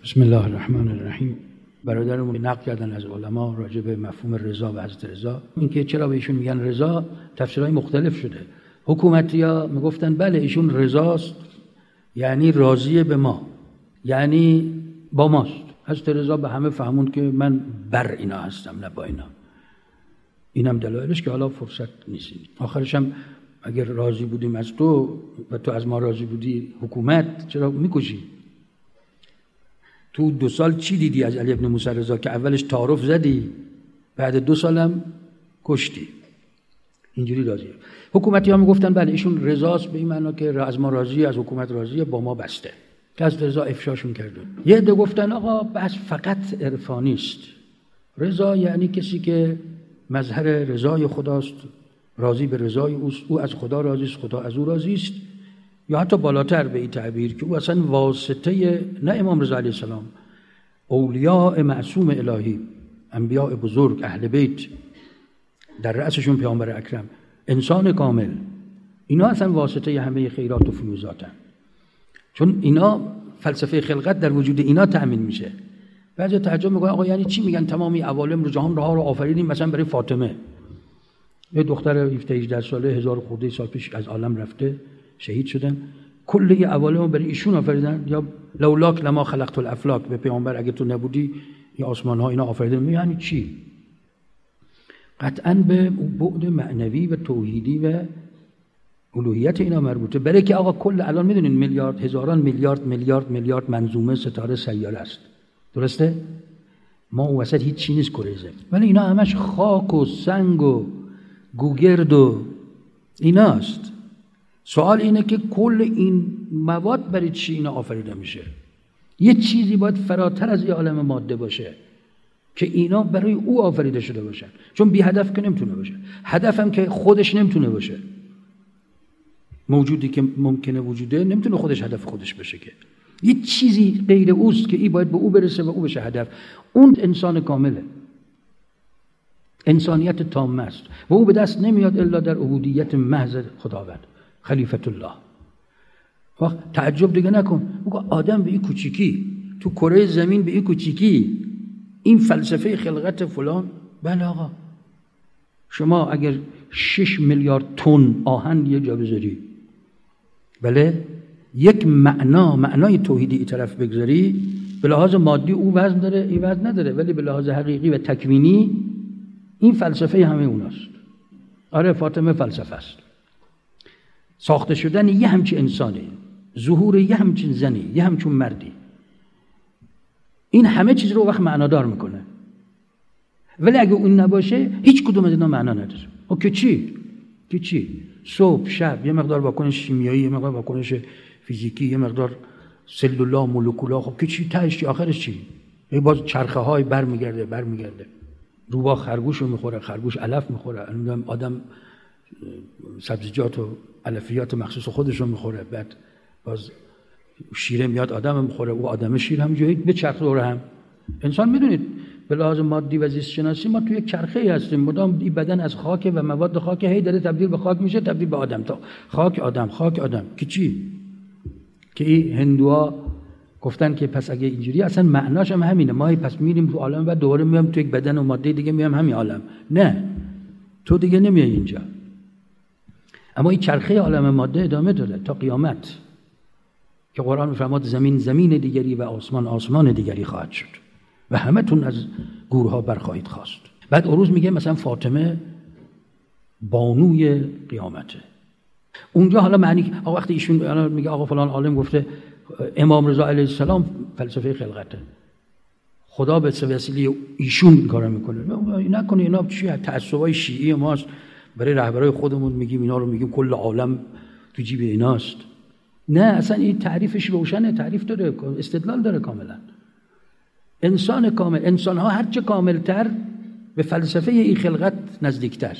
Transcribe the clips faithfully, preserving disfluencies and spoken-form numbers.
بسم الله الرحمن الرحیم. برادرمون نقل کردن از علما راجع به مفهوم رضا و حضرت رضا، اینکه چرا به ایشون میگن رضا، تفسیرهای مختلف شده. حکومتی‌ها میگفتن بله ایشون رضاست، یعنی راضیه به ما، یعنی با ماست. حضرت رضا به همه فهموند که من بر اینا هستم نه با اینا. اینم دلایلش که حالا فرصت نیست. آخرش هم اگر راضی بودیم از تو و تو از ما راضی بودی، حکومت چرا میکشی؟ تو دو سال چی دیدی از علی ابن موسی رضا که اولش تعارف زدی، بعد دو سالم کشتی؟ اینجوری راضیه. حکومتی ها میگفتن بله ایشون رضاست به این معنا که از ما راضیه، از حکومت راضیه، با ما بسته. که از رضا افشاشون کرده. یه عده گفتن آقا بس فقط عرفانی است. رضا یعنی کسی که مظهر رضای خداست، راضی به رضای اوست، او از خدا راضی است، خدا از او راضی است. یا حتی بالاتر به این تعبیر که او اصلا واسطه نه امام رضا علیه السلام، اولیاء معصوم الهی، انبیاء بزرگ، اهل بیت، در رأسشون پیامبر اکرم، انسان کامل، اینا اصلا واسطه همه خیرات و فیوزاتن. چون اینا فلسفه خلقت در وجود اینا تأمین میشه. بعضی تعجب میکنن آقا یعنی چی میگن تمامی عوالم رو جهان رها رو آفریدیم مثلا برای فاطمه؟ یه دختر هفده هجده ساله هزار خورده سال پیش از عالم رفته، شهید شدن، کل این عوالم رو برای ایشون آفریدن. یا لولاک لما خلقت الافلاک، به پیامبر اگه تو نبودی این آسمان ها اینا آفریدن. یعنی چی؟ قطعاً به بعد معنوی و توحیدی و الوهیت اینا مربوطه. برای که آقا کل الان میدونین میلیارد، هزاران میلیارد میلیارد میلیارد منظومه، ستاره، سیاره است، درسته؟ ما اون وسط هیچ چیز نیست کره زمین، ولی اینا همش خاک و سنگ و گوگرد و ایناست. سوال اینه که کل این مواد برای چی اینا آفریده میشه؟ یه چیزی باید فراتر از این عالم ماده باشه که اینا برای او آفریده شده باشن. چون بی هدف که نمیتونه باشه، هدف هم که خودش نمیتونه باشه. موجودی که ممکنه وجوده نمیتونه خودش هدف خودش بشه، که یه چیزی غیر اوست که ای باید به او برسه و او بشه هدف. اون انسان کامله، انسانیت تامه است و او به دست نمیاد الا در عبودیت محض خداوند، خلیفت الله. وقت تعجب دیگه نکن، بگو آدم به این کوچیکی، تو کره زمین به این کوچیکی، این فلسفه خلقت فلان. بله آقا شما اگر شش میلیارد تن آهن یه جا بذاری، بله یک معنا، معنای توحیدی ای طرف بگذاری، به لحاظ مادی او وزن داره این وزن نداره، ولی به لحاظ حقیقی و تکوینی این فلسفه همه اوناست. آره فاطمه فلسفه است. ساخته شدن یه همچین انسانی، ظهور یه همچین زنی، یه همچین مردی، این همه چیز رو وقت معنادار میکنه. ولی اگه اون نباشه هیچ کدوم از اینا معنا نداره. او که چی؟ که چی؟ صبح شب یه مقدار واکنش شیمیایی، یه مقدار واکنش فیزیکی، یه مقدار سلولا، مولکولا، خب که چی؟ تهش چی؟ آخرش چی؟ یه باز چرخه های بر میگرده بر میگرده. روباه خرگوش رو میخوره، خرگوش علف میخوره، آدم سبزیجات و علفیات مخصوص خودش رو میخوره، بعد باز شیره میاد آدم میخوره، او آدم شیر هم جایی به چرخ دور هم. انسان میدونید به لحاظ مادی و زیست شناسی ما توی یک چرخه‌ای هستیم، مدام این بدن از خاک و مواد خاک هی داره تبدیل به خاک میشه، تبدیل به آدم، تا خاک آدم، خاک آدم. که چی؟ که این هندوها گفتن که پس اگه اینجوری اصلا معناش هم همینه، ما پس میریم تو عالم و دوباره میام تو یک بدن و ماده دیگه میام همین عالم. نه، تو دیگه نمیای اینجا. اما این چرخه عالم ماده ادامه داره تا قیامت، که قرآن میفرماد زمین زمین دیگری و آسمان آسمان دیگری خواهد شد و همه تون از گورها برخواهید خواست. بعد عروض میگه مثلا فاطمه بانوی قیامته. اونجا حالا معنی آقا وقتی ایشون میگه آقا فلان عالم گفته امام رضا علیه السلام فلسفه خلقته، خدا به وسیله ایشون این کارو میکنه. نکنه اینا چیه؟ تعصبای شیعی ماست، برای رهبرای خودمون میگیم اینا رو، میگیم کل عالم تو جیب ایناست. نه اصلا این تعریفش روشنه، تعریف داره، استدلال داره کاملا. انسان کامل، انسان ها هرچه کاملتر به فلسفه این خلقت نزدیکتر.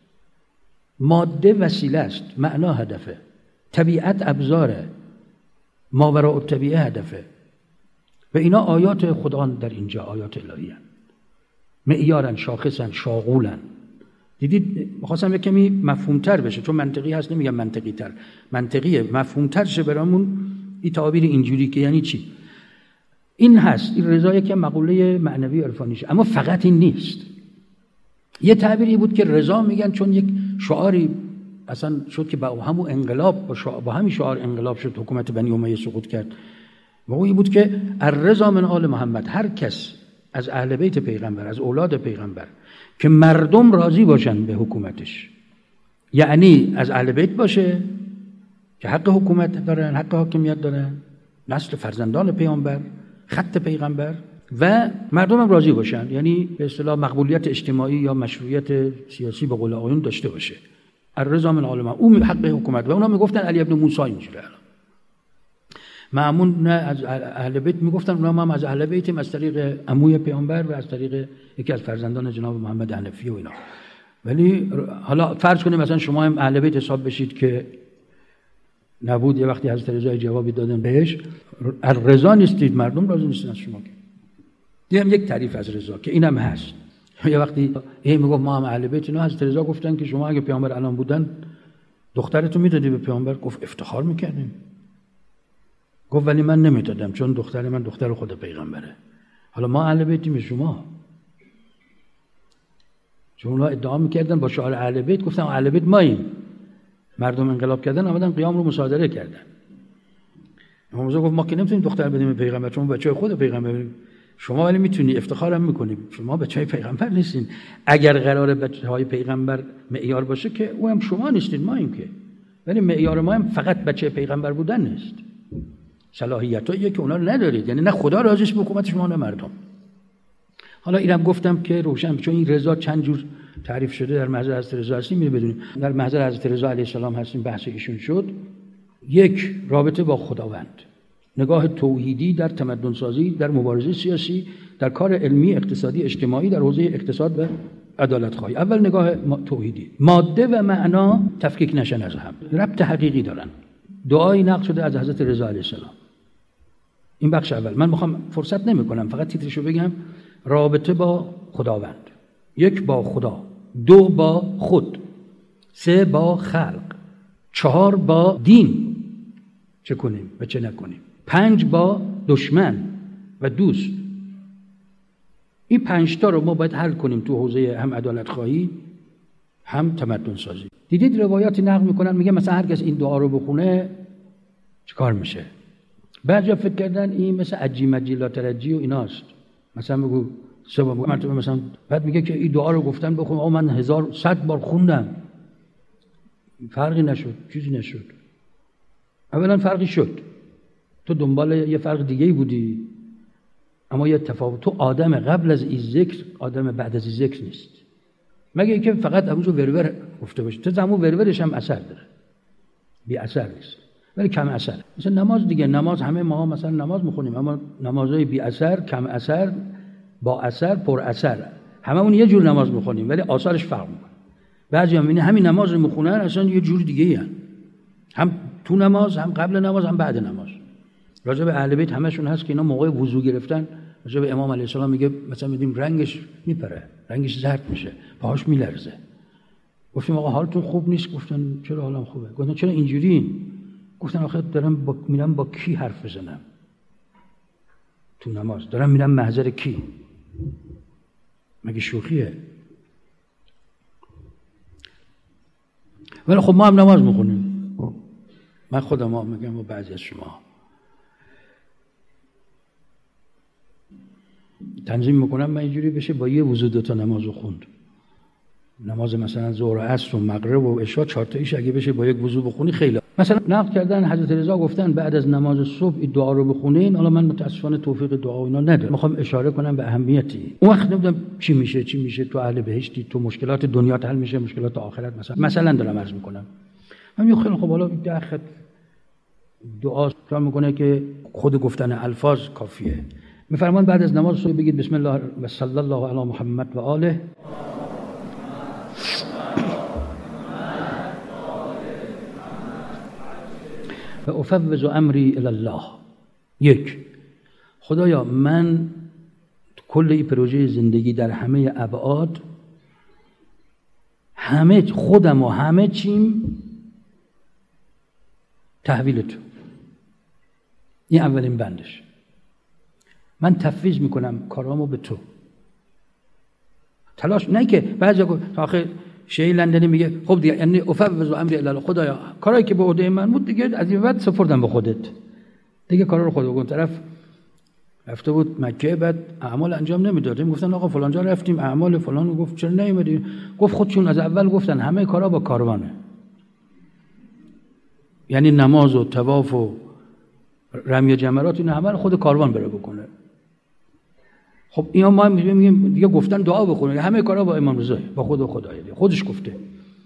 ماده وسیله است، معنا هدفه، طبیعت ابزاره، ماوراء الطبیعه هدفه. و اینا آیات خدا در اینجا، آیات الهی هستند، معیارن، شاخصن، شاغولن. دیدید می‌خواستم یک کمی مفهوم‌تر بشه، چون منطقی هست نمیگم منطقی تر، منطقیه، مفهوم‌تر شه برامون این تعابیر اینجوری که یعنی چی؟ این هست، این رضا که مقوله معنوی عرفانیشه، اما فقط این نیست. یه تعبیری بود که رضا میگن چون یک شعاری اصلا شد که با همون انقلاب با, شعار با همین شعار انقلاب شد، حکومت بنی امیه سقوط کرد. و اون بود که الرضا من آل محمد، هر کس از اهل بیت پیغمبر، از اولاد پیغمبر که مردم راضی باشن به حکومتش، یعنی از اهل بیت باشه که حق حکومت دارن، حق حاکمیت دارن، نسل فرزندان پیامبر، خط پیغمبر، و مردم هم راضی باشن، یعنی به اصطلاح مقبولیت اجتماعی یا مشروعیت سیاسی به قول آقایون داشته باشه. الرضا من آل محمد، اون حق حکومت. و اونا میگفتن علی ابن موسی اینجوره. معمون نه از اهل بیت میگفتن، اونا هم از اهل بیتیم از طریق عموی پیامبر و از طریق یکی از فرزندان جناب محمد حنفی و اینا. ولی حالا فرض کنیم مثلا شما هم اهل بیت حساب بشید که نبود، یه وقتی حضرت رضا جوابی دادن بهش، رضا نیستید، مردم راضی نیستن از شما. دیگه هم یک تعریف از رضا که اینم هست. یه وقتی یه میگفت ما هم اهل بیت، اینا حضرت رضا گفتن که شما اگه پیامبر الان بودن دخترتو میدادی به پیامبر؟ گفت افتخار میکردیم. گفت ولی من نمیدادم چون دختر من دختر خود پیغمبره. حالا ما اهل بیتیم، شما چون اونا ادعا میکردن با شعار اهل بیت، گفتم اهل بیت ماییم. مردم انقلاب کردن، آمدن قیام رو مصادره کردن. امام رضا گفت ما که نمیتونیم دختر بدیم به پیغمبر، چون بچه خود پیغمبر. شما ولی میتونی، افتخارم میکنی، شما بچه پیغمبر نیستین. اگر قراره بچه های پیغمبر معیار باشه که او هم شما نیستین، ما ایم که. ولی معیار ما هم فقط بچه پیغمبر بودن نیست. صلاحیتاییه که اونا رو ندارید، یعنی نه خدا راضیش به حکومت شما نه مردم. حالا اینم گفتم که روشن، چون این رضا چند جور تعریف شده. در محضر حضرت رضا هستیم میره بدونیم، در محضر حضرت رضا علیه السلام هستیم، بحث ایشون شد. یک، رابطه با خداوند، نگاه توحیدی در تمدن سازی، در مبارزه سیاسی، در کار علمی، اقتصادی، اجتماعی، در حوزه اقتصاد و عدالت خواهی. اول نگاه توحیدی، ماده و معنا تفکیک نشن از هم، ربط حقیقی دارن. دعایی نقل شده از حضرت رضا علیه السلام. این بخش اول. من میخوام، فرصت نمیکنم، فقط تیترشو بگم. رابطه با خداوند، یک با خدا، دو با خود، سه با خلق، چهار با دین، چه کنیم و چه نکنیم، پنج با دشمن و دوست. این پنج تا رو ما باید حل کنیم تو حوزه هم عدالت خواهی هم تمدن سازی. دیدید روایاتی نقل میکنن، میگه مثلا هر کس این دعا رو بخونه چیکار میشه؟ بعضیا فکر کردن این مثل عجی مجی لا ترجی و ایناست. مثلا بگو سه بار مرتبه مثلا، بعد میگه که این دعا رو گفتن بخون. آقا من هزار صد بار خوندم، فرقی نشد، چیزی نشد. اولا فرقی شد، تو دنبال یه فرق دیگه‌ای بودی، اما یه تفاوت. تو آدم قبل از این ذکر، آدم بعد از این ذکر نیست. مگه اینکه فقط همونجا ورور گفته باشه. تو همون ورورش هم اثر داره، بی اثر نیست، ولی کم اثر. مثلا نماز دیگه، نماز همه ما مثلا نماز میخونیم، اما نمازهای بی اثر، کم اثر، با اثر، پر اثر، هممون یه جور نماز میخونیم ولی آثارش فرق میکنه. بعضی هم همین نماز رو میخونن اصلا یه جور دیگه ای هن. هم تو نماز، هم قبل نماز، هم بعد نماز. راجع به اهل بیت همشون هست که اینا موقع وضو گرفتن، راجع به امام علیه السلام میگه مثلا میدیم رنگش میپره، رنگش زرد میشه، پاهاش میلرزه. گفتیم آقا حالتون خوب نیست؟ گفتن چرا حالم خوبه؟ گفتن چرا اینجورین؟ گفتن آخه دارم با میرم با کی حرف بزنم تو نماز، دارم میرم محضر کی؟ مگه شوخیه؟ ولی خب ما هم نماز میخونیم. من خودم هم میگم و بعضی از شما تنظیم میکنم من اینجوری بشه با یه وضو دو تا نمازو خوند. نماز مثلا ظهر و عصر و مغرب و عشاء چهار تاییش اگه بشه با یک وضو بخونی خیلی. مثلا نقل کردن حضرت رضا گفتن بعد از نماز صبح این دعا رو بخونین. حالا من متاسفانه توفیق دعا و اینا ندارم، میخوام اشاره کنم به اهمیتی. اون وقت نمیدونم چی میشه چی میشه تو اهل بهشتی، تو مشکلات دنیا حل میشه، مشکلات آخرت مثلا مثلا دارم عرض میکنم. من میگم خیلی خب حالا ده خط دعا کار میکنه که خود گفتن الفاظ کافیه. میفرمان بعد از نماز صبح بگید بسم الله و صلی الله علی محمد و آله. و افوض امری الی الله. یک، خدایا من کل این پروژه زندگی در همه ابعاد، همه خودم و همه چیم تحویل تو. این اولین بندش. من تفویض میکنم کارامو به تو. تلاش نه که بعضیا آخه شیعی لندنی میگه خب دیگه یعنی افوض امری الی الله، خدایا کارایی که به عهده من بود دیگه از این بعد سپردم به خودت، دیگه کارا رو خود بکن. طرف رفته بود مکه، بعد اعمال انجام نمیدادیم، گفتن آقا فلان جا رفتیم اعمال فلان، گفت چرا نیومدی؟ گفت خودشون از اول گفتن همه کارا با کاروانه، یعنی نماز و طواف و رمی جمرات اینا همه رو خود کاروان بره بکنه. خب اینا ما میگیم دیگه گفتن دعا بخونه، همه کارا با امام رضا، با خود خدای دیگه خودش گفته.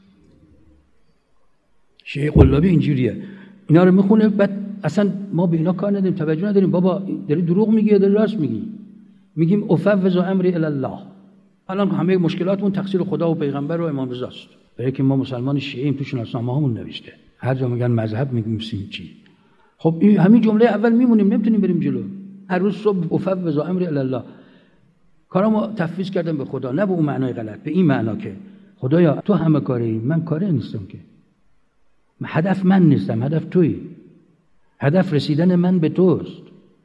شیخ قلابی اینجوریه، اینا رو میخونه بعد اصلا ما به اینا کار نداریم، توجه نداریم. بابا داری دروغ میگی یا داری راست میگی؟ میگیم افوض امری الی الله. الان همه مشکلاتمون تقصیر خدا و پیغمبر و امام رضا است، برای که ما مسلمان شیعیم تو شناسنامه‌هامون نوشته، هر جا میگن مذهب میگیم چی. خب این همین جمله اول میمونیم، نمیتونیم بریم جلو. هر روز صبح افوض امری الی الله، کارامو تفویض کردم به خدا، نه به اون معنای غلط، به این معنا که خدایا تو همه کاری، من کاری نیستم، که هدف من نیستم، هدف تویی، هدف رسیدن من به توست.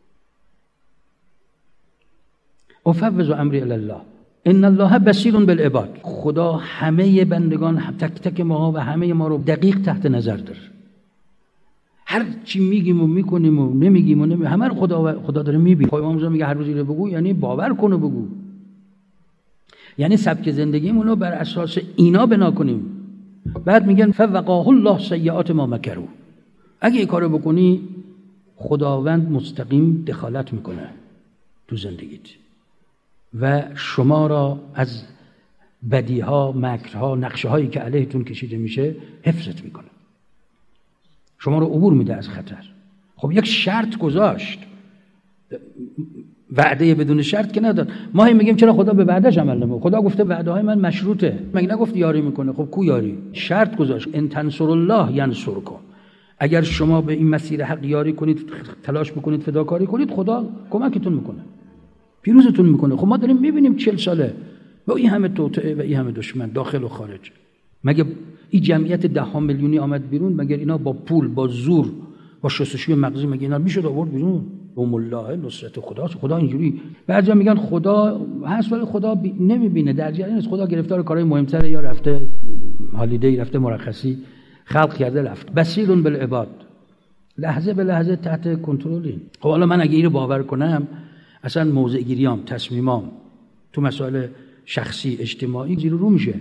افوض امری الی الله ان الله بصیر بالعباد. خدا همه بندگان، تک تک ما و همه ما رو دقیق تحت نظر داره. هر چی میگیم و میکنیم و نمیگیم و نمی... همه رو خدا خدا داره میبینه. خب امام میگه هر روزی رو بگو، یعنی باور کن و بگو، یعنی سبک زندگیمون رو بر اساس اینا بنا کنیم. بعد میگن فوقاه الله سیئات ما مکروا. اگه این کارو بکنی خداوند مستقیم دخالت میکنه تو زندگیت و شما را از بدیها، مکرها، نقشه‌هایی که علیهتون کشیده میشه حفظت میکنه، شما رو عبور میده از خطر. خب یک شرط گذاشت، وعده بدون شرط که نداد. ما هم میگیم چرا خدا به وعدهش عمل نمیکنه؟ خدا گفته وعده های من مشروطه، مگه نگفت یاری میکنه؟ خب کو یاری؟ شرط گذاشت ان تنصر الله ینصرکم. اگر شما به این مسیر حق یاری کنید، تلاش بکنید، فداکاری کنید، خدا کمکتون میکنه، پیروزتون میکنه. خب ما داریم میبینیم چهل ساله با این همه توطئه و این همه دشمن داخل و خارج، مگه این جمعیت ده ها میلیونی آمد بیرون؟ مگر اینا با پول، با زور، با شستشوی مغزی مگه اینا میشد آورد بیرون؟ قوم الله نصرت خداست. خدا اینجوری بعضیا میگن خدا هست ولی خدا بی... نمیبینه، در جریان است، خدا گرفتار کارهای مهمتره، یا رفته هالیدی، رفته مرخصی، خلق کرده رفت. بصیر بالعباد، لحظه به لحظه تحت کنترلی. خب حالا من اگه اینو باور کنم، اصلا موضع گیریام، تصمیمام تو مسائل شخصی اجتماعی زیر رو میشه.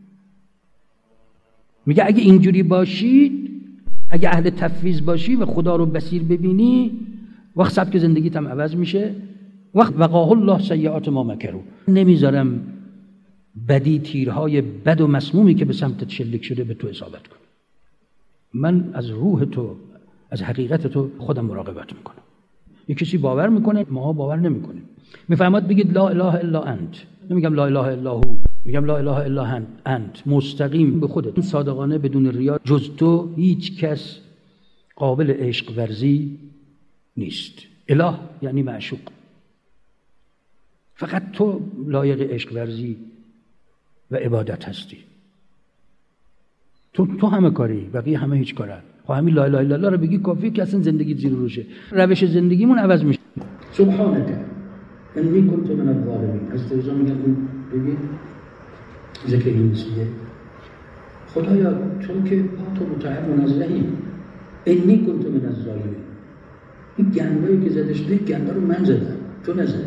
میگه اگه اینجوری باشید، اگه اهل تفویض باشی و خدا رو بصیر ببینی، وقت سبک زندگیت هم عوض میشه. وقت وقاه الله سیئات ما مکروا، نمیذارم بدی، تیرهای بد و مسمومی که به سمتت شلیک شده به تو اصابت کنه. من از روح تو، از حقیقت تو خودم مراقبت میکنم. یک کسی باور میکنه، ما باور نمیکنیم. میفهمد بگید لا اله الا انت، نمیگم لا اله الا هو، میگم لا اله الا انت، مستقیم به خودت، صادقانه، بدون ریا. جز تو هیچ کس قابل عشق ورزی نیست. اله یعنی معشوق، فقط تو لایق عشق ورزی و عبادت هستی. تو تو همه کاری، بقیه همه هیچ کارن. خب همین لا اله الا الله رو بگی کافیه که اصلا زندگیت زیر روشه، روش زندگیمون عوض میشه. سبحانك انی کنت من الظالمین. از رضا میگن اون بگی ذکر این نیستیه، خدایا تو که پاک و مطهر منزهی، انی کنت من الظالمین. این گندایی که زده شده، گندا رو من زدم، تو نزدی.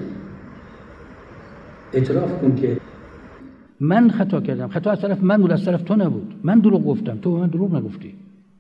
اعتراف کن که من خطا کردم، خطا از طرف من بود، از طرف تو نبود. من دروغ گفتم، تو من دروغ نگفتی.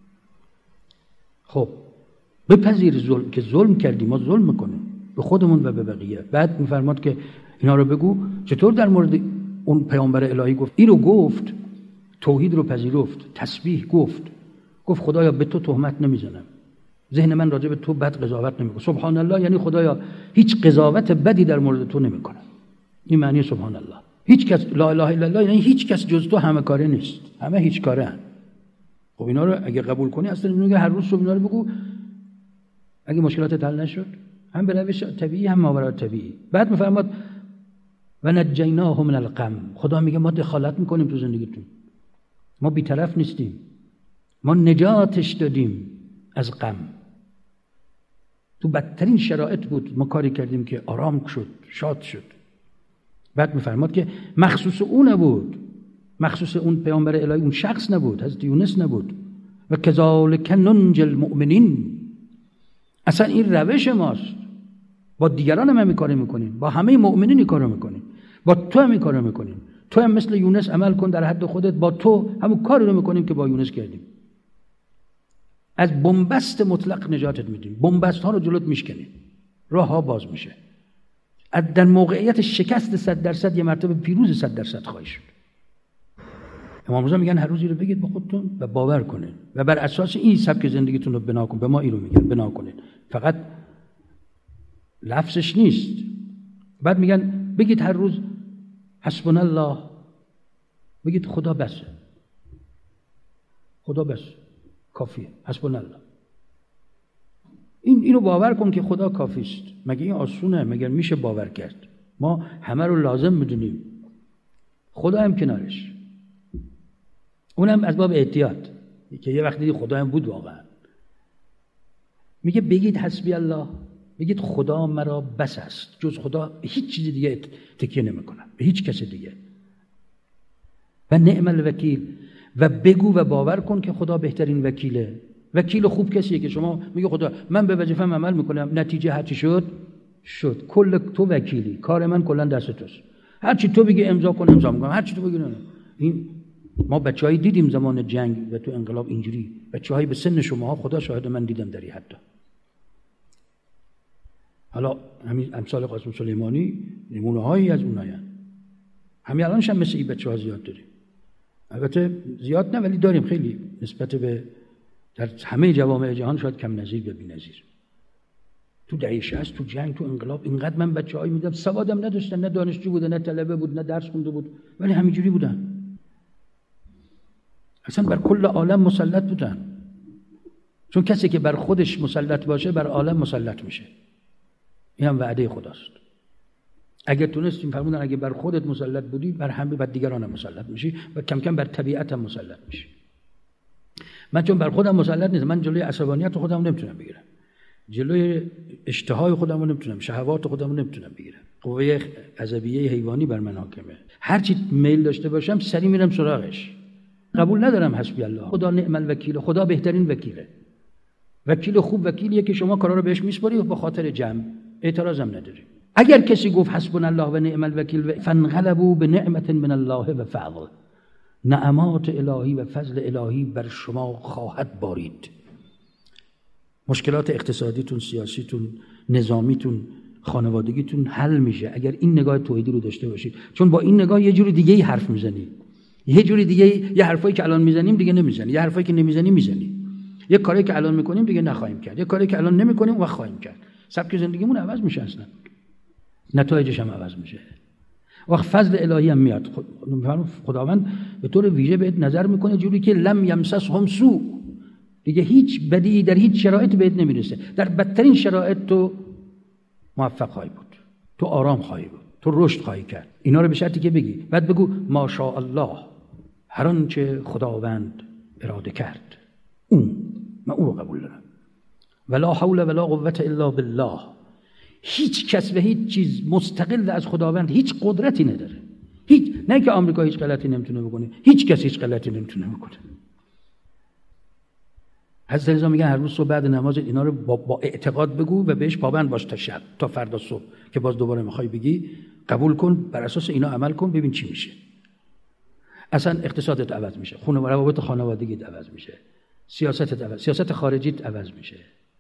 خب بپذیر ظلم که ظلم کردی، ما ظلم میکنیم به خودمون و به بقیه. بعد میفرماد که اینا رو بگو. چطور در مورد اون پیامبر الهی گفت؟ این رو گفت، توحید رو پذیرفت، تسبیح گفت، گفت خدایا به تو تهمت نمیزنم، ذهن من راجع به تو بد قضاوت نمیکنه. سبحان الله یعنی خدایا هیچ قضاوت بدی در مورد تو نمیکنم. این معنی سبحان الله. هیچ کس، لا اله الا الله یعنی هیچ کس جز تو همه کاره نیست، همه هیچ کاره هن. خب اینا رو اگه قبول کنی، اصلا میگه هر روز صبح اینا رو بگو، اگه مشکلات حل نشد، هم به روش طبیعی هم ماورای طبیعی. بعد میفرماد و نجیناه من الغم. خدا میگه ما دخالت میکنیم تو زندگیتون، ما بی‌طرف نیستیم، ما نجاتش دادیم از غم. تو بدترین شرایط بود، ما کاری کردیم که آرام شد، شاد شد. بعد میفرماد که مخصوص اون نبود، مخصوص اون پیامبر الهی، اون شخص نبود، حضرت یونس نبود. و کذالک ننجی المؤمنین، اصلا این روش ماست. با دیگران هم همین کارو میکنیم، با همه مؤمنین این کارو میکنیم، با تو هم این کارو میکنیم. تو هم مثل یونس عمل کن در حد خودت، با تو همون کاری رو میکنیم که با یونس کردیم. از بنبست مطلق نجاتت میدیم، بنبست ها رو جلوت میشکنیم، راه ها باز میشه. در موقعیت شکست صد درصد یه مرتبه پیروز صد درصد خواهی شد. امام رضا میگن هر روزی رو بگید با خودتون و باور کنید و بر اساس این سبک زندگیتون رو بنا کنید. به ما این رو میگن بنا کنید، فقط لفظش نیست. بعد میگن بگید هر روز حسبنا الله، بگید خدا بسه، خدا بس کافیه، حسبنا الله. این اینو باور کن که خدا کافی است. مگه این آسونه؟ مگه میشه باور کرد؟ ما همه رو لازم میدونیم، خدا هم کنارش، اونم از باب احتیاط که یه وقتی خدا هم بود واقعا. میگه بگید حسبی الله، بگید خدا مرا بس است، جز خدا هیچ چیز دیگه تکیه نمیکنم، به هیچ کس دیگه. و نعم الوکیل، و بگو و باور کن که خدا بهترین وکیله. وکیل خوب کسیه که شما میگه خدا من به وظیفه‌ام عمل میکنم، نتیجه هرچی شد شد، کل تو وکیلی، کار من کلا دست توست، هرچی تو بگی امضا کن امضا میکنم، هرچی تو بگی نه. این ما بچه‌ای دیدیم زمان جنگ و تو انقلاب اینجوری، بچه‌های به سن شماها خدا شاهد من دیدم داری حتی. حالا همین امثال قاسم سلیمانی نمونه‌هایی از اونایان. همین الانش هم مثل این بچه‌ها زیاد داریم. البته زیاد نه ولی داریم خیلی، نسبت به در همه جوامع جهان شاید کم نظیر به بی‌نظیر. تو دهه شصت تو جنگ تو انقلاب اینقدر من بچه‌هایی میدم سوادم نداشتن، نه دانشجو بودن نه طلبه بود نه درس خونده بود، ولی همینجوری بودن، اصلا بر کل عالم مسلط بودن. چون کسی که بر خودش مسلط باشه بر عالم مسلط میشه. این هم وعده خداست. اگر تونستیم فرمودن اگه بر خودت مسلط بودی بر همه بر دیگران هم مسلط میشی و کم کم بر طبیعت هم مسلط میشی. من چون بر خودم مسلط نیستم، من جلوی عصبانیت خودم نمیتونم بگیرم، جلوی اشتهای خودم رو نمیتونم، شهوات خودم رو نمیتونم بگیرم. قوه عصبیه حیوانی بر من حاکمه. هر چی میل داشته باشم سری میرم سراغش. قبول ندارم حسبی الله، خدا نعم الوکیل، خدا بهترین وکیله. وکیل خوب وکیلیه که شما کارا رو بهش میسپاری و به خاطر جمع، اعتراضم نداری. اگر کسی گفت حسبنا الله و نعم الوکیل فانقلبوا بنعمت من الله و فضل، نعمات الهی و فضل الهی بر شما خواهد بارید. مشکلات اقتصادیتون، سیاسیتون، نظامیتون، خانوادگیتون حل میشه اگر این نگاه توحیدی رو داشته باشید. چون با این نگاه یه جوری دیگه ای حرف میزنید، یه جوری دیگه، یه حرفایی که الان میزنیم دیگه نمیزنی، یه حرفایی که نمیزنیم میزنی، یه کاری که الان میکنیم دیگه نخواهیم کرد، یه کاری که الان نمیکنیم و خواهیم کرد. سبک زندگیمون عوض میشه، اصلا نتایجش هم عوض میشه. وقت فضل الهی هم میاد. خداوند به طور ویژه بهت نظر میکنه جوری که لم یمسسهم سوء، دیگه هیچ بدی در هیچ شرایط بهت نمیرسه. در بدترین شرایط تو موفق خواهی بود، تو آرام خواهی بود، تو رشد خواهی کرد. اینا رو به شرطی که بگی، بعد بگو ماشاءالله، هر آنچه خداوند اراده کرد اون، من اون رو قبول دارم. ولا حول ولا قوة الا بالله. هیچ کس و هیچ چیز مستقل از خداوند هیچ قدرتی نداره. هیچ، نه که آمریکا هیچ غلطی نمیتونه بکنه، هیچ کس هیچ غلطی نمیتونه بکنه. حضرت رضا میگن هر روز صبح بعد نماز اینا رو با, با اعتقاد بگو و بهش پابند باش تا شب، تا فردا صبح که باز دوباره میخوای بگی قبول کن، بر اساس اینا عمل کن، ببین چی میشه. اصلا اقتصادت عوض میشه، خونه و روابط خانوادگیت عوض میشه، سیاستت عوض، سیاست خارجیت عوض میشه.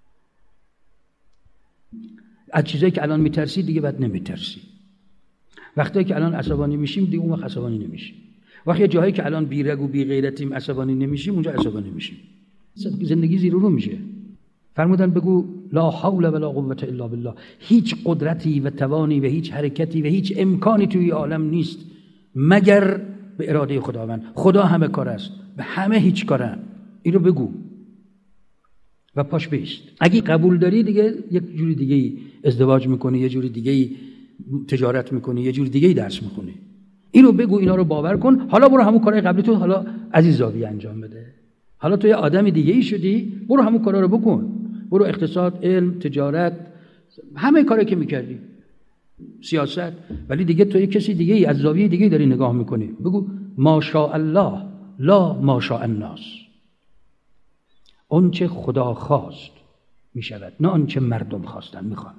از چیزایی که الان میترسی دیگه بعد نمیترسی. وقتی که الان عصبانی میشیم دیگه اون وقت عصبانی نمیشیم. وقتی جایی که الان بیرگ و بی غیرتیم عصبانی نمیشیم اونجا عصبانی میشیم. زندگی زیر و رو میشه. فرمودن بگو لا حول ولا قوة الا بالله. هیچ قدرتی و توانی و هیچ حرکتی و هیچ امکانی توی عالم نیست مگر به اراده خداوند. خدا همه کار است، به همه هیچ کارن. اینو بگو و پاش بیست. اگه قبول داری دیگه یک جوری دیگه ازدواج میکنی، یه جوری دیگه تجارت میکنی، یه جوری دیگه درس میخونی. اینو بگو، اینا رو باور کن. حالا برو همون کارهای قبلی تو حالا عزیز زاویه انجام بده. حالا تو یه آدم دیگه ای شدی، برو همون کارا رو بکن. برو اقتصاد، علم، تجارت، همه کاری که میکردی، سیاست، ولی دیگه تو یک کسی دیگه ای از زاویه دیگه داری نگاه میکنی. بگو ماشاء الله لا ماشاء الناس. اون چه خدا خواست میشود، نه اون چه مردم خواستن میخوان.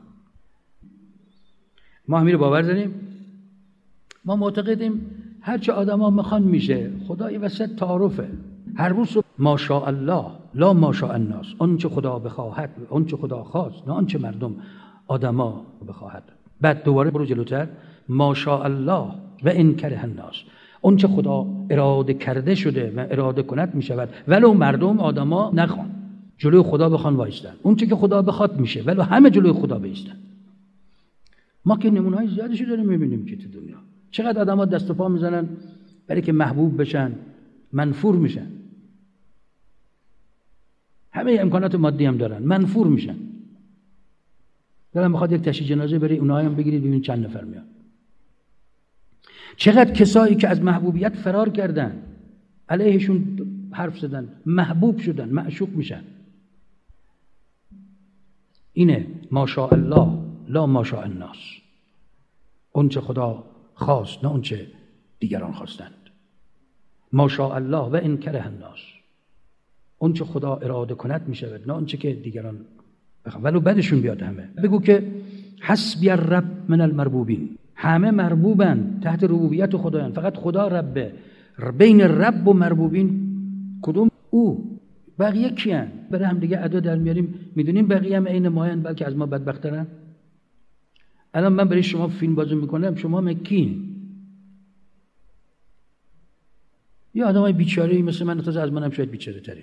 ما همین رو باور داریم. ما معتقدیم هر چه آدما میخوان میشه. خدا این وسط تعارفه. هر روز ماشاء الله لا ماشاء الناس. اون چه خدا بخواهد، اون چه خدا خواست، نه اون چه مردم آدما بخواهد. بعد دوباره برو جلوتر، ماشاء الله و ان کره الناس. اون چه خدا اراده کرده شده و اراده کند میشود، ولو مردم آدما نخوان، جلوی خدا بخوان وایستن. اون چه که خدا بخواد میشه، ولو همه جلوی خدا بایستن. ما که نمونه‌های زیادی داریم میبینیم که تو دنیا چقدر آدما دست و پا میزنن برای که محبوب بشن، منفور میشن. همه امکانات مادی هم دارن، منفور میشن. دلم میخواد یک تشییع جنازه بری اونها هم بگیرید ببینید چند نفر میاد. چقدر کسایی که از محبوبیت فرار کردن، علیهشون حرف زدن، محبوب شدن، معشوق میشن. اینه ماشاء الله لا ماشاء الناس. اون چه خدا خواست، نه اون چه دیگران خواستند. ماشاء الله و ان کره الناس. اون چه خدا اراده کند میشود، نه اون چه که دیگران بخوان، ولو بدشون بیاد. همه بگو که حسبی الرب من المربوبین. همه مربوبن، تحت ربوبیت خدایان، فقط خدا ربه. بین رب و مربوبین کدوم؟ او. بقیه کیان؟ برای هم دیگه ادا در میاریم، میدونیم بقیه هم عین ماین، بلکه از ما بدبخترن. الان من برای شما فیلم بازی میکنم، شما مکین یا آدمای بیچاره‌ای مثل من، تازه از منم شاید بیچاره تری.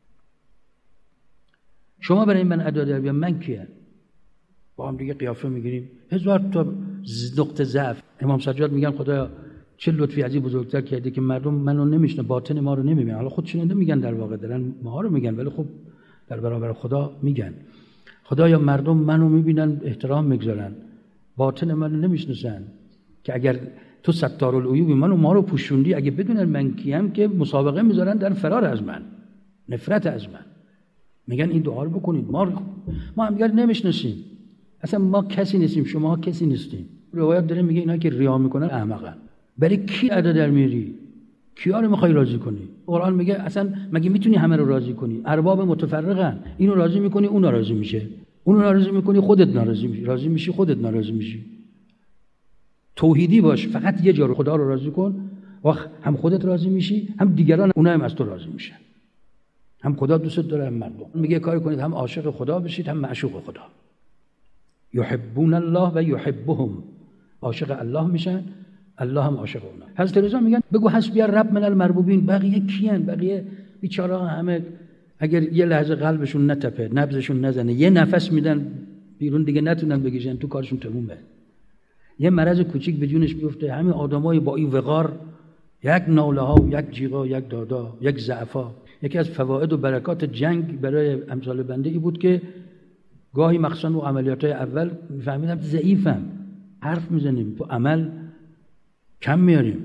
شما برای من ادا در بیام، من کیم؟ با هم دیگه قیافه میگیریم، هزار تا نقطه ضعف. امام سجاد میگن خدایا چه لطفی از این بزرگتر کرده که مردم منو نمیشناسن، باطن ما رو نمیبینن. حالا خودشون نمیگن، در واقع دارن ما رو میگن، ولی خب در برابر خدا میگن خدایا مردم منو میبینن، احترام میگذارن، باطن منو نمیشناسن. که اگر تو ستارالعیوبی، منو ما رو پوشوندی، اگه بدونن من کیم که مسابقه میذارن در فرار از من، نفرت از من. میگن این دعا رو بکنید. ما ما هم دیگر نمیشناسیم، اصلا ما کسی نیستیم، شما کسی نیستیم. روایت داره میگه اینا که ریا میکنن احمقن. برای کی ادا در میاری؟ کیا رو میخوای راضی کنی؟ قرآن میگه اصلا مگه میتونی همه رو راضی کنی؟ ارباب متفرقن، اینو راضی میکنی اون ناراضی میشه، اونو ناراضی میکنی خودت ناراضی میشی، راضی میشی خودت ناراضی میشی. توحیدی باش، فقط یه جا رو خدا رو راضی کن، وقت هم خودت راضی میشی، هم دیگران اونها هم از تو راضی میشن. هم خدا دوست داره، هم مردم. میگه کار کنید هم عاشق خدا بشید، هم معشوق خدا. یحبون الله و یحبهم. عاشق الله میشن، الله هم عاشق اونا. حضرت رضا میگن بگو حسبی الرب من المربوبین. بقیه کیان؟ بقیه بیچاره همه اگر یه لحظه قلبشون نتپه، نبضشون نزنه، یه نفس میدن بیرون دیگه نتونن بکشن، تو کارشون تمومه. یه مرض کوچیک به جونش بیفته، همین آدمای با این وقار، یک ناله ها، یک جیغا، یک دادا، یک ضعفا. یکی از فواید و برکات جنگ برای امثال بنده ای بود که گاهی مخصوصا و عملیات‌های اول میفهمیدم ضعیفم، حرف میزنیم، تو عمل کم میاریم.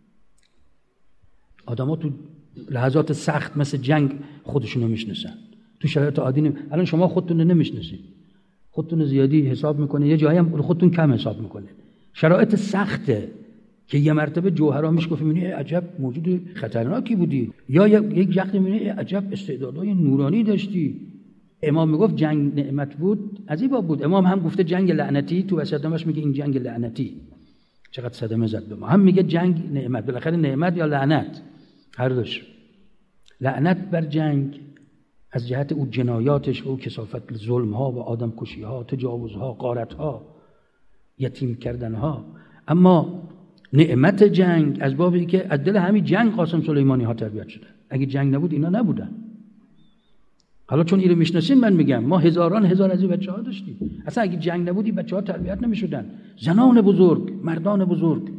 آدما تو لحظات سخت مثل جنگ خودشونو میشناسن، تو شرایط عادی نمی... الان شما خودتون نمیشناسید، خودتون زیادی حساب میکنید، یه جایی هم خودتون کم حساب میکنید. شرایط سخته که یه مرتبه جوهرا میشکفی، میبینی عجب موجود خطرناکی بودی، یا یک وقتی میبینی عجب استعدادهای نورانی داشتی. امام میگفت جنگ نعمت بود، از این باب بود. امام هم گفته جنگ لعنتی، تو وسطش میگه این جنگ لعنتی. چقدر صدمه زد به ما. هم میگه جنگ نعمت، بالاخره نعمت یا لعنت، هر دوش. لعنت بر جنگ از جهت او جنایاتش، او کثافت ظلم ها و آدم کشی ها، تجاوز ها، غارت ها، یتیم کردن ها. اما نعمت جنگ از بابی که از دل همین جنگ قاسم سلیمانی ها تربیت شدن. اگه جنگ نبود اینا نبودن. حالا چون اینو میشناسین من میگم ما هزاران هزار از این بچه‌ها داشتیم. اصلا اگه جنگ نبود این بچه‌ها تربیت نمیشدن. زنان بزرگ، مردان بزرگ،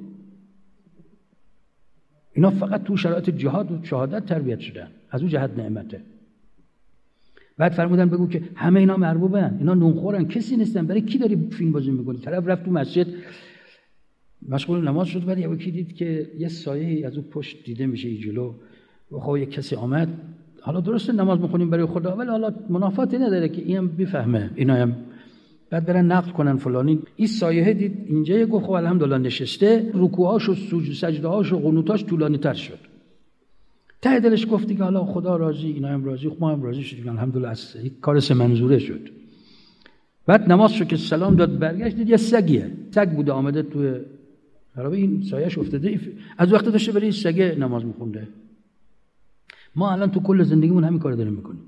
اینا فقط تو شرایط جهاد و شهادت تربیت شدن. از اون جهت نعمته. بعد فرمودن بگو که همه اینا مربوبن، اینا نونخورن، کسی نیستن. برای کی داری فیلم بازی میکنی؟ طرف رفت تو مسجد مشغول نماز شد، بعد یکی دید که یه سایه از اون پشت دیده میشه این جلو. خب یه کسی آمد حالا درسته نماز میخونیم برای خدا، ولی حالا منافاتی نداره که اینم بفهمه، اینا هم بعد برن نقل کنن فلانی این سایه دید اینجا گفت خب الحمدلله نشسته، رکوعاش و سجده‌هاش و قنوتاش طولانی تر شد. ته دلش گفت دیگه حالا خدا راضی، اینا هم راضی، ما هم راضی شدیم، الحمدلله از کار سه منظوره شد. بعد نمازشو که سلام داد برگشت دید یه سگیه، سگ بوده آمده توی خرابه، این سایه‌اش افتاده، از وقتی داشته برای سگ نماز میخونده. ما الان تو کل زندگیمون همین کارو داریم میکنیم.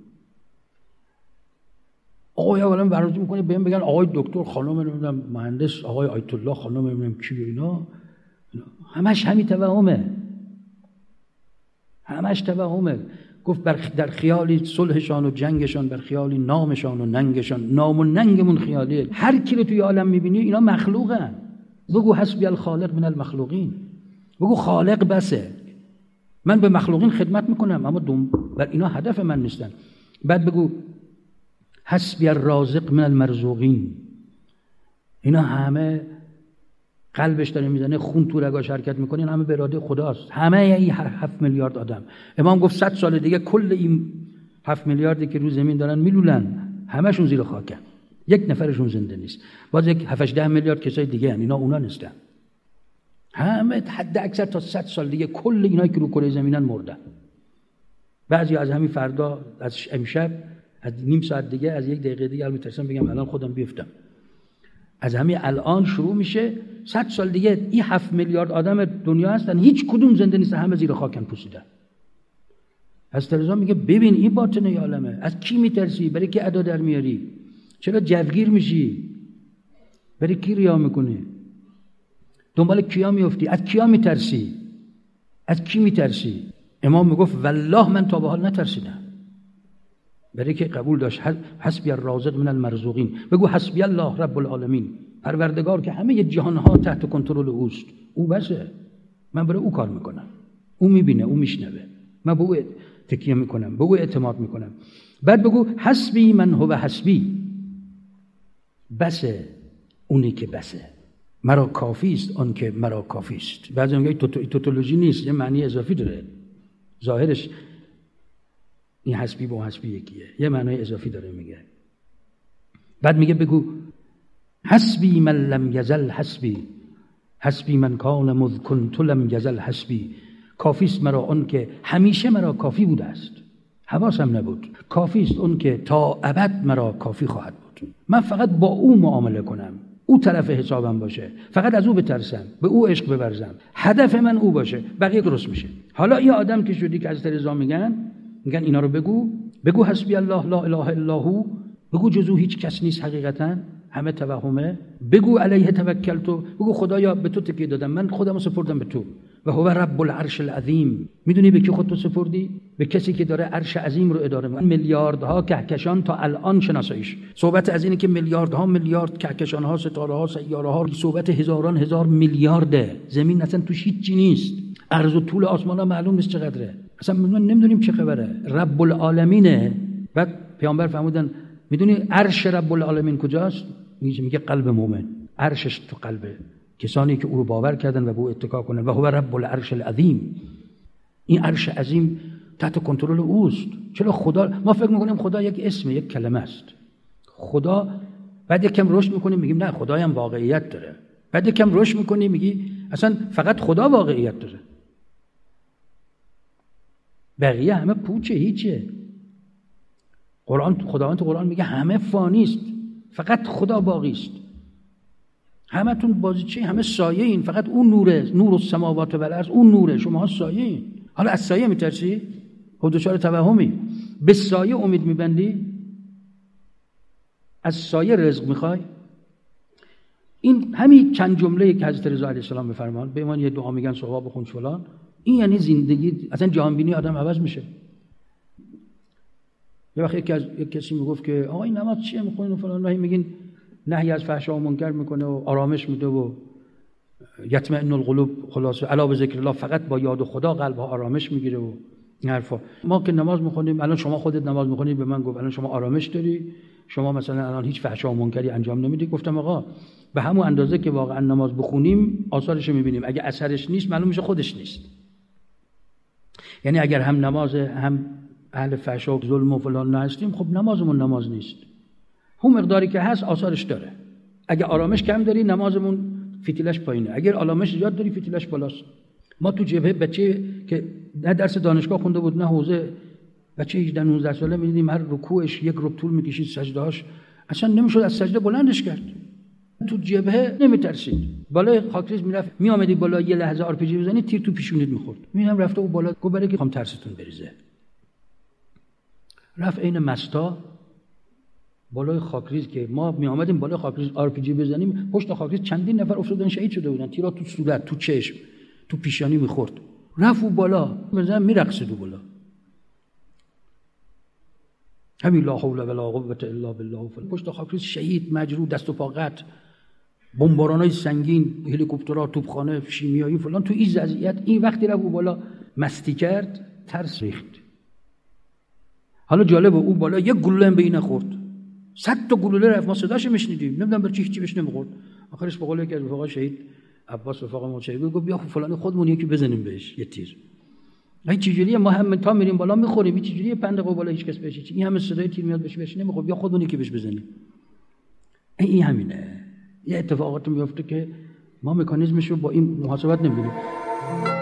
آقای اولا برنامه میکنه بهم بگن آقای دکتر، خانم نمیدونم مهندس، آقای آیت الله، خانم نمیدونم کی، اینا همش همین توهمه، همش توهمه. گفت در خیالی صلحشان و جنگشان، بر خیالی نامشان و ننگشان، نام و ننگمون خیالیه. هر کی رو توی عالم میبینی اینا مخلوقن. بگو حسبی الخالق من المخلوقین، بگو خالق بسه، من به مخلوقین خدمت میکنم اما دوم بر اینا هدف من نیستن. بعد بگو حسبی الرازق من المرزوقین، اینا همه قلبش داره میزنه، خون تو رگاش حرکت میکنه، همه به اراده خداست. همه این هفت میلیارد آدم، امام گفت صد سال دیگه کل این هفت میلیاردی که رو زمین دارن میلولن، همشون زیر خاکن، یک نفرشون زنده نیست. باز یک هفت ده میلیارد کسای دیگه ان، اینا اونا نیستن. همه حد اکثر تا صد سال دیگه کل اینایی که رو کره زمینن مردن. بعضی از همین فردا، از امشب، از نیم ساعت دیگه، از یک دقیقه دیگه، الان میترسم بگم الان خودم بیفتم، از همین الان شروع میشه، صد سال دیگه این هفت میلیارد آدم دنیا هستن، هیچ کدوم زنده نیستن، همه زیر خاکن پوسیدن. حضرت رضا میگه ببین این باطن عالمه، از کی میترسی؟ برای کی ادا در میاری؟ چرا جوگیر میشی؟ برای کی ریا میکنی؟ دنبال کیا میافتی؟ از کیا میترسی؟ از کی میترسی؟ امام میگفت والله من تا به حال نترسیدم، برای که قبول داشت حسبی الرازق من المرزوقین. بگو حسبی الله رب العالمین، پروردگار که همه جهان ها تحت کنترل اوست، او بسه، من برای او کار میکنم، او میبینه، او میشنوه، من به او تکیه میکنم، به او اعتماد میکنم. بعد بگو حسبی من هو حسبی، بسه اونی که بسه، مرا کافی است آن که مرا کافی است. بعضی میگه توتولوژی نیست، یه معنی اضافی داره، ظاهرش این حسبی با حسبی یکیه، یه معنی اضافی داره میگه. بعد میگه بگو حسبی من لم یزل حسبی، حسبی من کان مذ کنت لم یزل حسبی، کافی است مرا اون که همیشه مرا کافی بوده است، حواسم نبود. کافی است اون که تا ابد مرا کافی خواهد بود. من فقط با او معامله کنم، او طرف حسابم باشه، فقط از او بترسم، به او عشق بورزم، هدف من او باشه، بقیه درست میشه. حالا این آدم که شدی که از رضا میگن میگن اینا رو بگو، بگو حسبی الله لا اله الا هو، بگو جز او هیچ کس نیست حقیقتا، همه توهمه، بگو علیه توکلت، بگو خدایا به تو تکیه دادم، من خودمو سپردم به تو، و هو رب العرش العظیم. میدونی به کی خودتو سپردی؟ به کسی که داره عرش عظیم رو اداره میکنه. میلیاردها کهکشان تا الان شناساییش، صحبت از اینه که میلیاردها میلیارد کهکشان ها، ستاره ها، سیاره ها، صحبت هزاران هزار میلیارده. زمین اصلا توش هیچی نیست، عرض و طول آسمان ها معلوم نیست چقدره، اصلا نمیدونیم چه خبره. رب العالمینه. بعد پیامبر فرمودن میدونی عرش رب العالمین کجاست؟ میگه قلب مومن، عرشش تو قلبه کسانی که او رو باور کردن و به او اتکا کنن. و هو رب العرش العظیم، این عرش عظیم تحت کنترل اوست. چرا خدا، ما فکر میکنیم خدا یک اسم، یک کلمه است. خدا بعد یک کم رشد میکنیم میگیم نه خدای هم واقعیت داره، بعد یک کم رشد میکنیم میگی اصلا فقط خدا واقعیت داره، بقیه همه پوچه، هیچه. قرآن، خداوند تو قرآن میگه همه فانی است، فقط خدا باقی است. همه تون بازیچه، همه سایه این، فقط اون نوره، نور السماوات و الارض، اون نوره، شما سایه این. حالا از سایه میترسی؟ خود دچار توهمی. به سایه امید میبندی؟ از سایه رزق میخوای؟ این همین چند جمله که حضرت رضا علیه السلام میفرمان، به ایمان یه دعا میگن صبح بخون فلان، این یعنی زندگی، اصلا جهان بینی آدم عوض میشه. یه وقت یکی از یک کسی میگفت که آقا این نماز چیه میخونین و فلان، راهی میگین نهی از فحشا و منکر میکنه و آرامش میده و یطمئن القلوب، خلاصه الا بذکر الله، فقط با یاد خدا قلب ها آرامش میگیره و این حرفا. ما که نماز میخونیم، الان شما خودت نماز میخونی، به من گفت الان شما آرامش داری، شما مثلا الان هیچ فحشا و منکری انجام نمیدی. گفتم آقا به همون اندازه که واقعا نماز بخونیم آثارش رو میبینیم، اگه اثرش نیست معلوم میشه خودش نیست. یعنی اگر هم نماز هم اهل فحشا و ظلم و فلان نهستیم، خب نمازمون نماز نیست. اون مقداری که هست آثارش داره. اگه آرامش کم داری نمازمون فتیلش پایینه، اگر آرامش زیاد داری فتیلش بالاست. ما تو جبهه بچه که نه درس دانشگاه خونده بود نه حوزه، بچه هجده نوزده ساله می‌دیدیم هر رکوعش یک ربع طول می‌کشید، سجده‌هاش اصلا نمی‌شد از سجده بلندش کرد. تو جبهه نمی‌ترسید. بالای خاکریز میرفت میآمدی بالا یه لحظه آر پی جی بزنی تیر تو پیشونیت می‌خورد. می‌رم رفته او بالا گفت برای که می‌خوام ترستون بریزه. رفت عین مستا بالای خاکریز که ما می آمدیم بالای خاکریز آر پی جی بزنیم، پشت خاکریز چندین نفر افتادن شهید شده بودن، تیرا تو صورت، تو چشم، تو پیشانی می‌خورد. رفت او بالا مثلا میرقصید او بالا. همین لا حول ولا قوة الا بالله. پشت خاکریز شهید، مجروح، دست و پا قطع، بمبارانای سنگین، هلیکوپترها، توپخانه شیمیایی فلان. تو این وضعیت این وقتی رفت او بالا مستی کرد، ترس ریخت. حالا جالب او بالا یک گلوله هم به این نخورد. صد تا گلوله رفت، ما صداش میشنیدیم، نمیدونم برای چی هیچی بهش نمیخورد. آخرش به قول یکی از رفقا شهید عباس رفقا ما شهید گفت بیا فلان خودمون یکی بزنیم بهش یه تیر. این چجوریه ما هم تا میریم بالا میخوریم، این چجوریه پنج دقیقه بالا هیچ کس بهش چی این همه صدای تیر میاد بهش بهش نمیخواد، بیا خودمون یکی بهش بزنیم. این همینه. یه اتفاقاتی میفته که ما مکانیزمش رو با این محاسبات نمیدونیم.